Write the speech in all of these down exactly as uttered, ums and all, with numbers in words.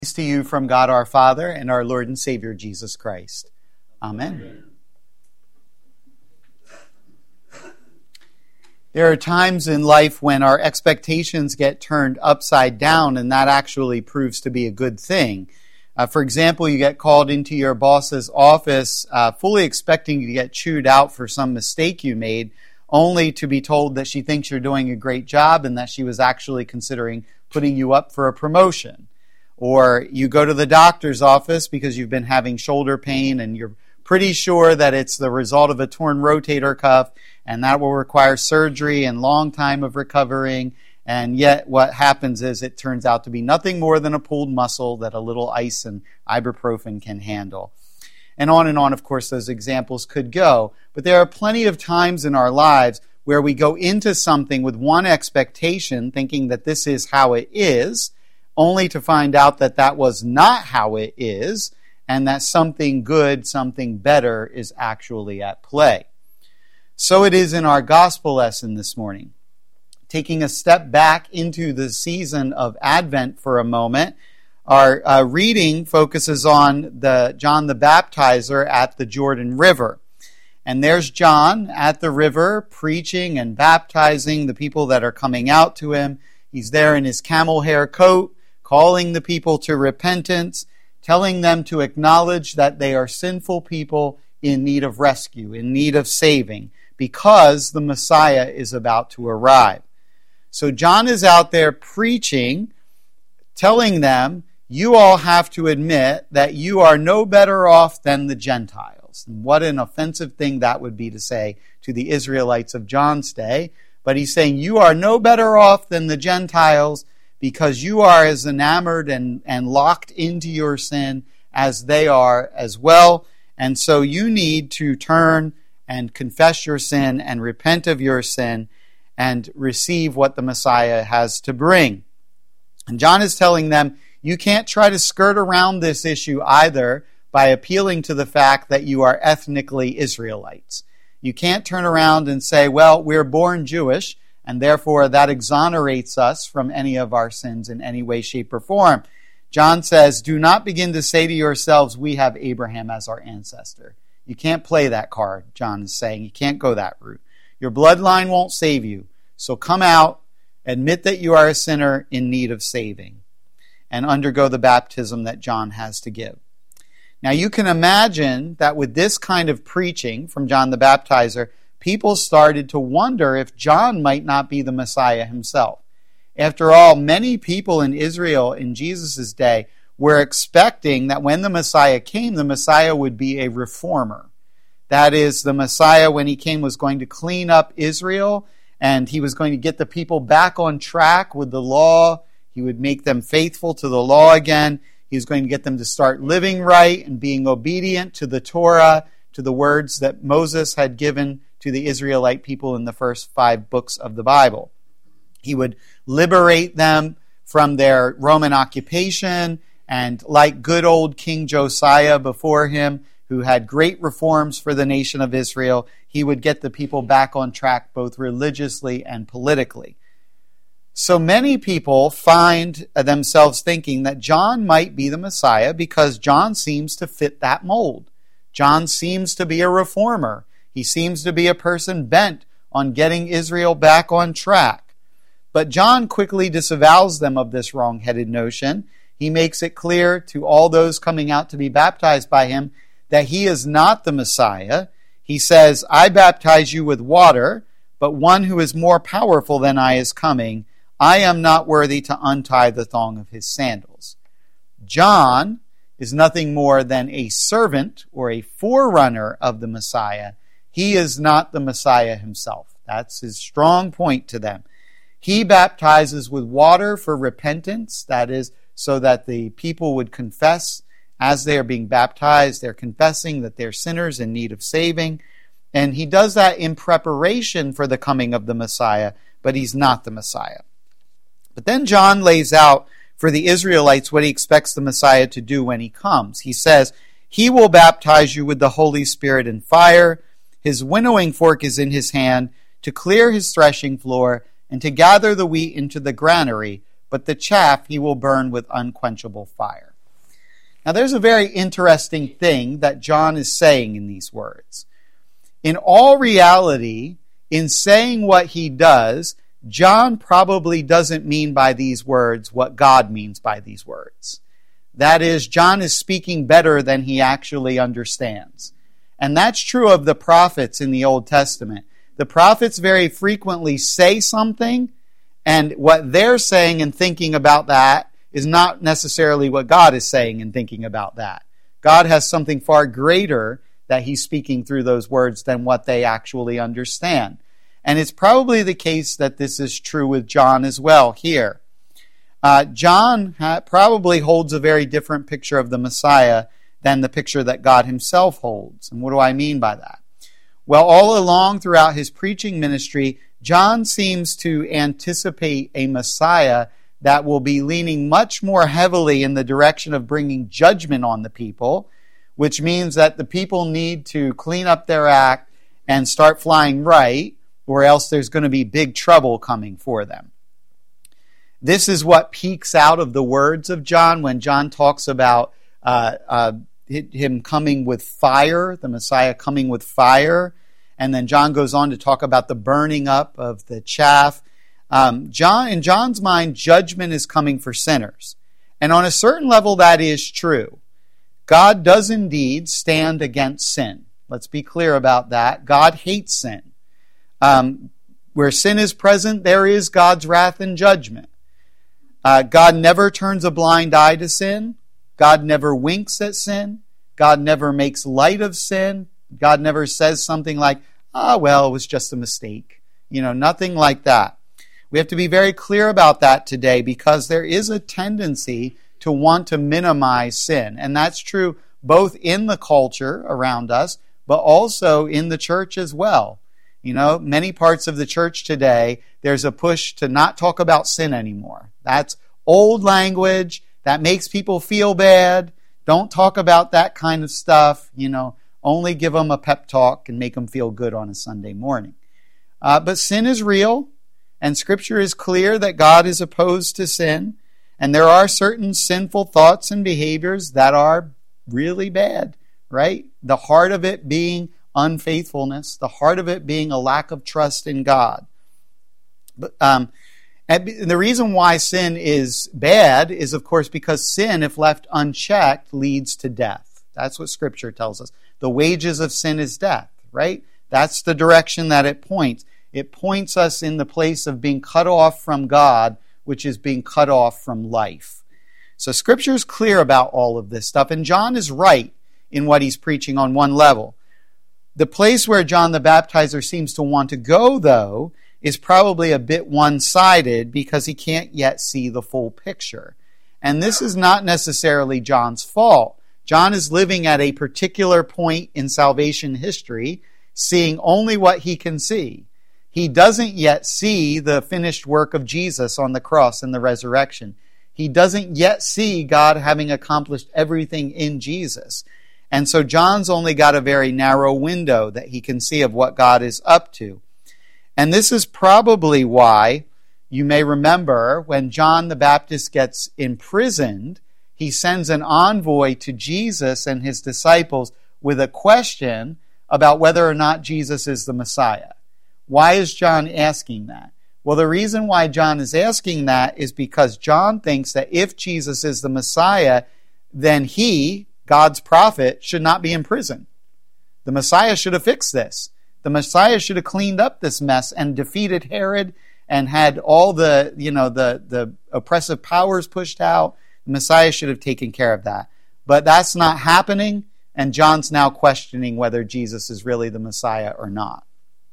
Peace to you from God our Father and our Lord and Savior Jesus Christ. Amen. There are times in life when our expectations get turned upside down, and that actually proves to be a good thing. Uh, for example, you get called into your boss's office uh, fully expecting to get chewed out for some mistake you made, only to be told that she thinks you're doing a great job and that she was actually considering putting you up for a promotion. Or you go to the doctor's office because you've been having shoulder pain and you're pretty sure that it's the result of a torn rotator cuff and that will require surgery and long time of recovering. And yet what happens is it turns out to be nothing more than a pulled muscle that a little ice and ibuprofen can handle. And on and on, of course, those examples could go. But there are plenty of times in our lives where we go into something with one expectation, thinking that this is how it is, only to find out that that was not how it is, and that something good, something better is actually at play. So it is in our gospel lesson this morning. Taking a step back into the season of Advent for a moment, our uh, reading focuses on the John the Baptizer at the Jordan River. And there's John at the river preaching and baptizing the people that are coming out to him. He's there in his camel hair coat, calling the people to repentance, telling them to acknowledge that they are sinful people in need of rescue, in need of saving, because the Messiah is about to arrive. So John is out there preaching, telling them, you all have to admit that you are no better off than the Gentiles. And what an offensive thing that would be to say to the Israelites of John's day. But he's saying, you are no better off than the Gentiles, because you are as enamored and, and locked into your sin as they are as well. And so you need to turn and confess your sin and repent of your sin and receive what the Messiah has to bring. And John is telling them, you can't try to skirt around this issue either by appealing to the fact that you are ethnically Israelites. You can't turn around and say, well, we're born Jewish, and therefore that exonerates us from any of our sins in any way, shape, or form. John says, do not begin to say to yourselves, we have Abraham as our ancestor. You can't play that card, John is saying. You can't go that route. Your bloodline won't save you. So come out, admit that you are a sinner in need of saving, and undergo the baptism that John has to give. Now you can imagine that with this kind of preaching from John the Baptizer, people started to wonder if John might not be the Messiah himself. After all, many people in Israel in Jesus' day were expecting that when the Messiah came, the Messiah would be a reformer. That is, the Messiah, when he came, was going to clean up Israel, and he was going to get the people back on track with the law. He would make them faithful to the law again. He was going to get them to start living right and being obedient to the Torah, to the words that Moses had given to the Israelite people in the first five books of the Bible. He would liberate them from their Roman occupation, and like good old King Josiah before him, who had great reforms for the nation of Israel, he would get the people back on track both religiously and politically. So many people find themselves thinking that John might be the Messiah because John seems to fit that mold. John seems to be a reformer. He seems to be a person bent on getting Israel back on track. But John quickly disavows them of this wrong-headed notion. He makes it clear to all those coming out to be baptized by him that he is not the Messiah. He says, I baptize you with water, but one who is more powerful than I is coming. I am not worthy to untie the thong of his sandals. John is nothing more than a servant or a forerunner of the Messiah. He is not the Messiah himself. That's his strong point to them. He baptizes with water for repentance, that is, so that the people would confess as they are being baptized, they're confessing that they're sinners in need of saving. And he does that in preparation for the coming of the Messiah, but he's not the Messiah. But then John lays out for the Israelites what he expects the Messiah to do when he comes. He says, he will baptize you with the Holy Spirit and fire. His winnowing fork is in his hand to clear his threshing floor and to gather the wheat into the granary, but the chaff he will burn with unquenchable fire. Now there's a very interesting thing that John is saying in these words. In all reality, in saying what he does, John probably doesn't mean by these words what God means by these words. That is, John is speaking better than he actually understands. And that's true of the prophets in the Old Testament. The prophets very frequently say something, and what they're saying and thinking about that is not necessarily what God is saying and thinking about that. God has something far greater that he's speaking through those words than what they actually understand. And it's probably the case that this is true with John as well here. Uh, John ha- probably holds a very different picture of the Messiah than the picture that God himself holds. And what do I mean by that? Well, all along throughout his preaching ministry, John seems to anticipate a Messiah that will be leaning much more heavily in the direction of bringing judgment on the people, which means that the people need to clean up their act and start flying right, or else there's going to be big trouble coming for them. This is what peeks out of the words of John when John talks about uh, uh, him coming with fire, the Messiah coming with fire. And then John goes on to talk about the burning up of the chaff. Um, John, in John's mind, judgment is coming for sinners. And on a certain level, that is true. God does indeed stand against sin. Let's be clear about that. God hates sin. Um, where sin is present, there is God's wrath and judgment. Uh, God never turns a blind eye to sin. God never winks at sin. God never makes light of sin. God never says something like, ah, well, it was just a mistake. You know, nothing like that. We have to be very clear about that today because there is a tendency to want to minimize sin. And that's true both in the culture around us, but also in the church as well. You know, many parts of the church today, there's a push to not talk about sin anymore. That's old language. That makes people feel bad. Don't talk about that kind of stuff. You know, only give them a pep talk and make them feel good on a Sunday morning. Uh, but sin is real, and Scripture is clear that God is opposed to sin, and there are certain sinful thoughts and behaviors that are really bad, right? The heart of it being unfaithfulness, the heart of it being a lack of trust in God. But um, and the reason why sin is bad is, of course, because sin, if left unchecked, leads to death. That's what Scripture tells us. The wages of sin is death, right? That's the direction that it points. It points us in the place of being cut off from God, which is being cut off from life. So Scripture is clear about all of this stuff, and John is right in what he's preaching on one level. The place where John the Baptizer seems to want to go, though, is probably a bit one-sided because he can't yet see the full picture. And this is not necessarily John's fault. John is living at a particular point in salvation history, seeing only what he can see. He doesn't yet see the finished work of Jesus on the cross and the resurrection. He doesn't yet see God having accomplished everything in Jesus. And so John's only got a very narrow window that he can see of what God is up to. And this is probably why you may remember when John the Baptist gets imprisoned, he sends an envoy to Jesus and his disciples with a question about whether or not Jesus is the Messiah. Why is John asking that? Well, the reason why John is asking that is because John thinks that if Jesus is the Messiah, then he, God's prophet, should not be in prison. The Messiah should have fixed this. The Messiah should have cleaned up this mess and defeated Herod and had all the, you know, the, the oppressive powers pushed out. The Messiah should have taken care of that. But that's not happening, and John's now questioning whether Jesus is really the Messiah or not.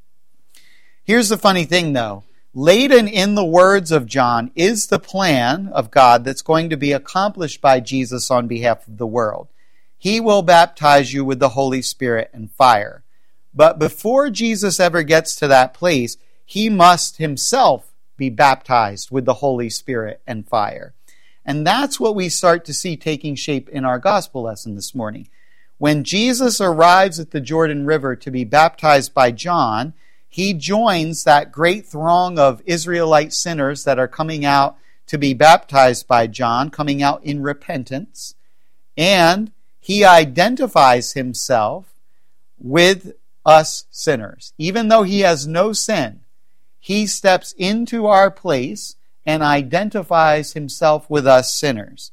Here's the funny thing, though. Laden in the words of John is the plan of God that's going to be accomplished by Jesus on behalf of the world. He will baptize you with the Holy Spirit and fire. But before Jesus ever gets to that place, he must himself be baptized with the Holy Spirit and fire. And that's what we start to see taking shape in our gospel lesson this morning. When Jesus arrives at the Jordan River to be baptized by John, he joins that great throng of Israelite sinners that are coming out to be baptized by John, coming out in repentance. And he identifies himself with us sinners. Even though he has no sin, he steps into our place and identifies himself with us sinners.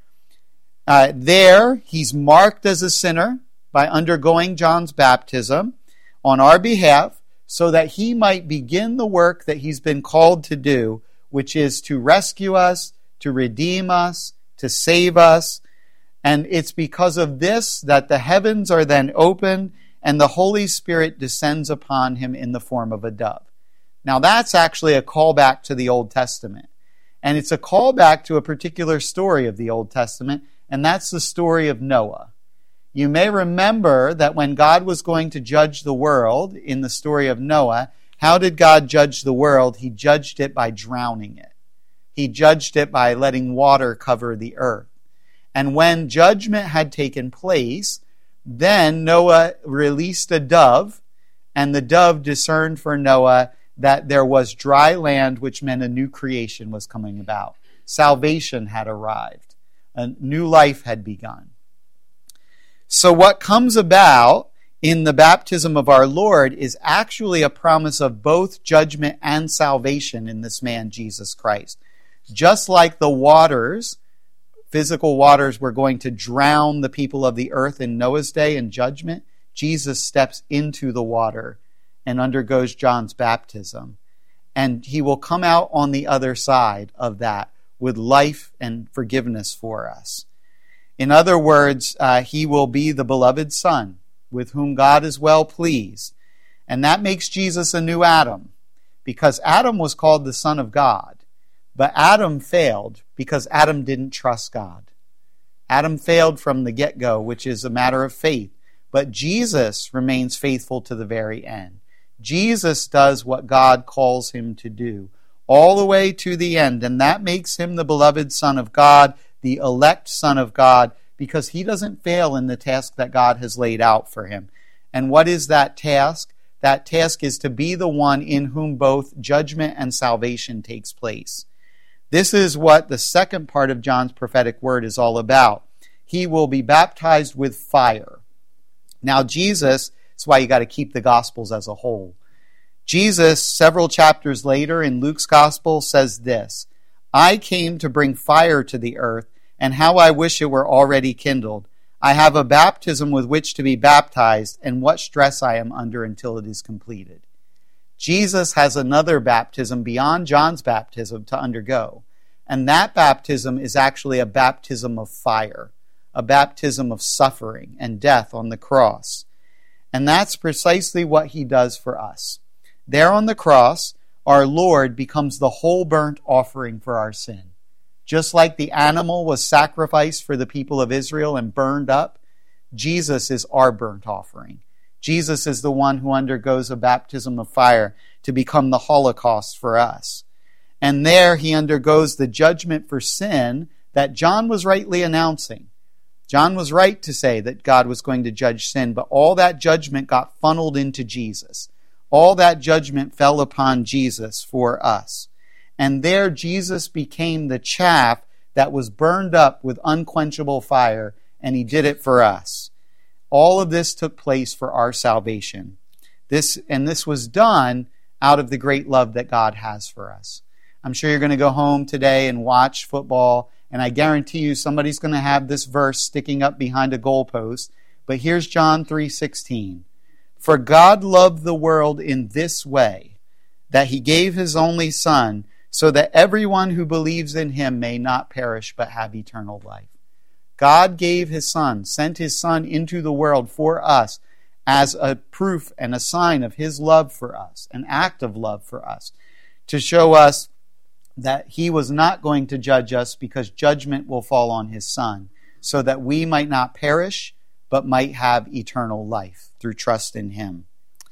Uh, there, he's marked as a sinner by undergoing John's baptism on our behalf so that he might begin the work that he's been called to do, which is to rescue us, to redeem us, to save us. And it's because of this that the heavens are then opened and the Holy Spirit descends upon him in the form of a dove. Now that's actually a callback to the Old Testament. And it's a callback to a particular story of the Old Testament, and that's the story of Noah. You may remember that when God was going to judge the world in the story of Noah, how did God judge the world? He judged it by drowning it. He judged it by letting water cover the earth. And when judgment had taken place, then Noah released a dove, and the dove discerned for Noah that there was dry land, which meant a new creation was coming about. Salvation had arrived. A new life had begun. So what comes about in the baptism of our Lord is actually a promise of both judgment and salvation in this man, Jesus Christ. Just like the waters, physical waters, were going to drown the people of the earth in Noah's day in judgment, Jesus steps into the water and undergoes John's baptism. And he will come out on the other side of that with life and forgiveness for us. In other words, uh, he will be the beloved Son with whom God is well pleased. And that makes Jesus a new Adam, because Adam was called the Son of God. But Adam failed because Adam didn't trust God. Adam failed from the get-go, which is a matter of faith. But Jesus remains faithful to the very end. Jesus does what God calls him to do, all the way to the end. And that makes him the beloved Son of God, the elect Son of God, because he doesn't fail in the task that God has laid out for him. And what is that task? That task is to be the one in whom both judgment and salvation takes place. This is what the second part of John's prophetic word is all about. He will be baptized with fire. Now Jesus, that's why you got to keep the Gospels as a whole. Jesus, several chapters later in Luke's Gospel, says this, "I came to bring fire to the earth, and how I wish it were already kindled. I have a baptism with which to be baptized, and what stress I am under until it is completed." Jesus has another baptism beyond John's baptism to undergo. And that baptism is actually a baptism of fire, a baptism of suffering and death on the cross. And that's precisely what he does for us. There on the cross, our Lord becomes the whole burnt offering for our sin. Just like the animal was sacrificed for the people of Israel and burned up, Jesus is our burnt offering. Jesus is the one who undergoes a baptism of fire to become the Holocaust for us. And there he undergoes the judgment for sin that John was rightly announcing. John was right to say that God was going to judge sin, but all that judgment got funneled into Jesus. All that judgment fell upon Jesus for us. And there Jesus became the chaff that was burned up with unquenchable fire, and he did it for us. All of this took place for our salvation. This and this was done out of the great love that God has for us. I'm sure you're going to go home today and watch football, and I guarantee you somebody's going to have this verse sticking up behind a goalpost. But here's John three sixteen. "For God loved the world in this way, that he gave his only Son, so that everyone who believes in him may not perish but have eternal life." God gave his Son, sent his Son into the world for us as a proof and a sign of his love for us, an act of love for us, to show us that he was not going to judge us because judgment will fall on his Son, so that we might not perish but might have eternal life through trust in him.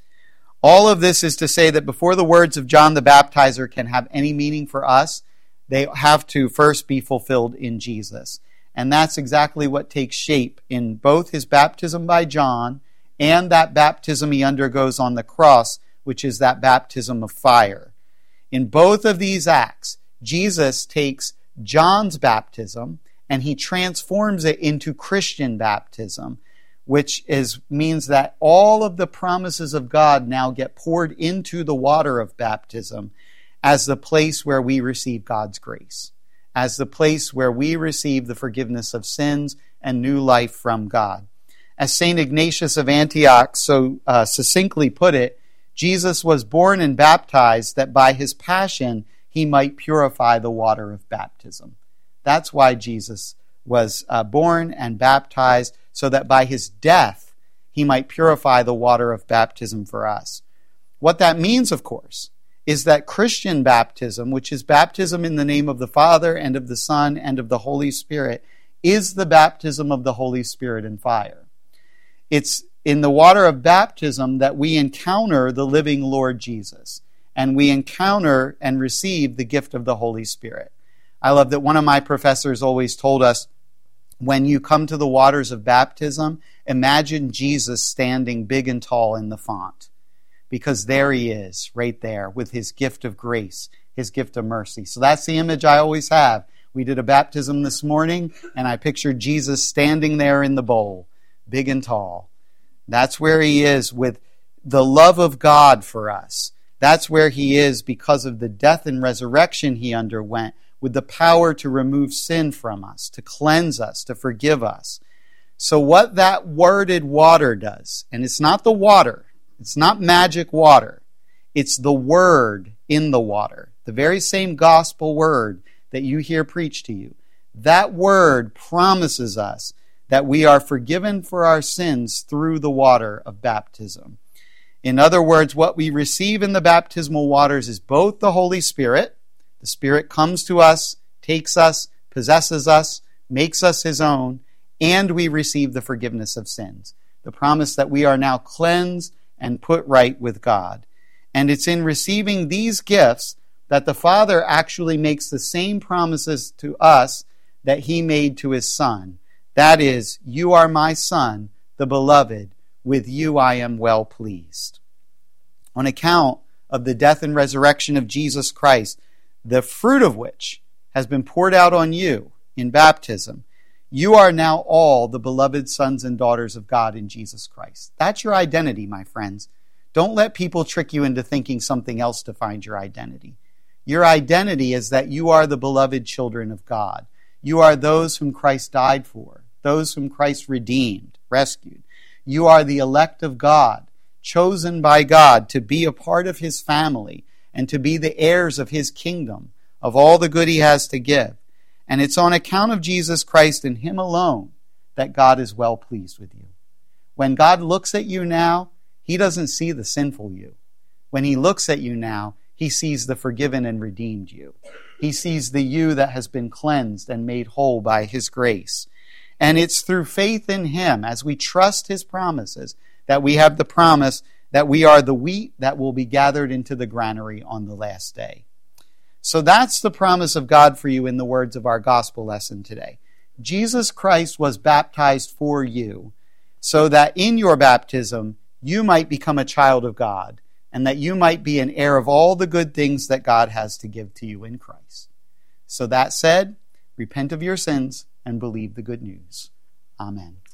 All of this is to say that before the words of John the Baptizer can have any meaning for us, they have to first be fulfilled in Jesus. And that's exactly what takes shape in both his baptism by John and that baptism he undergoes on the cross, which is that baptism of fire. In both of these acts, Jesus takes John's baptism and he transforms it into Christian baptism, which is means that all of the promises of God now get poured into the water of baptism as the place where we receive God's grace, as the place where we receive the forgiveness of sins and new life from God. As Saint Ignatius of Antioch so uh, succinctly put it, Jesus was born and baptized that by his passion he might purify the water of baptism. That's why Jesus was uh, born and baptized, so that by his death he might purify the water of baptism for us. What that means, of course, is that Christian baptism, which is baptism in the name of the Father and of the Son and of the Holy Spirit, is the baptism of the Holy Spirit and fire. It's in the water of baptism that we encounter the living Lord Jesus, and we encounter and receive the gift of the Holy Spirit. I love that one of my professors always told us, when you come to the waters of baptism, imagine Jesus standing big and tall in the font, because there he is, right there, with his gift of grace, his gift of mercy. So that's the image I always have. We did a baptism this morning, and I pictured Jesus standing there in the bowl, big and tall. That's where he is with the love of God for us. That's where he is because of the death and resurrection he underwent, with the power to remove sin from us, to cleanse us, to forgive us. So what that worded water does, and it's not the water, it's not magic water, it's the word in the water, the very same gospel word that you hear preached to you. That word promises us that we are forgiven for our sins through the water of baptism. In other words, what we receive in the baptismal waters is both the Holy Spirit. The Spirit comes to us, takes us, possesses us, makes us his own, and we receive the forgiveness of sins. The promise that we are now cleansed and put right with God. And it's in receiving these gifts that the Father actually makes the same promises to us that he made to his Son. That is, you are my Son, the beloved, with you I am well pleased. On account of the death and resurrection of Jesus Christ, the fruit of which has been poured out on you in baptism, you are now all the beloved sons and daughters of God in Jesus Christ. That's your identity, my friends. Don't let people trick you into thinking something else to find your identity. Your identity is that you are the beloved children of God. You are those whom Christ died for, those whom Christ redeemed, rescued. You are the elect of God, chosen by God to be a part of his family and to be the heirs of his kingdom, of all the good he has to give. And it's on account of Jesus Christ and him alone that God is well pleased with you. When God looks at you now, he doesn't see the sinful you. When he looks at you now, he sees the forgiven and redeemed you. He sees the you that has been cleansed and made whole by his grace. And it's through faith in him, as we trust his promises, that we have the promise that we are the wheat that will be gathered into the granary on the last day. So that's the promise of God for you in the words of our gospel lesson today. Jesus Christ was baptized for you, so that in your baptism you might become a child of God, and that you might be an heir of all the good things that God has to give to you in Christ. So that said, repent of your sins and believe the good news. Amen.